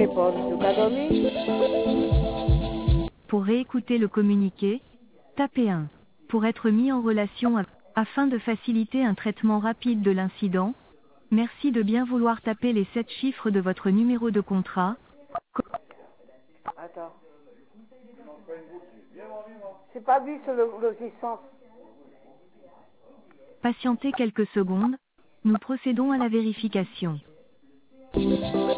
répondre. Tu as dormi? Pour réécouter le communiqué, tapez 1. Pour être mis en relation afin de faciliter un traitement rapide de l'incident, merci de bien vouloir taper les 7 chiffres de votre numéro de contrat. Attends. C'est pas vu sur le licence. Patientez quelques secondes, nous procédons à la vérification.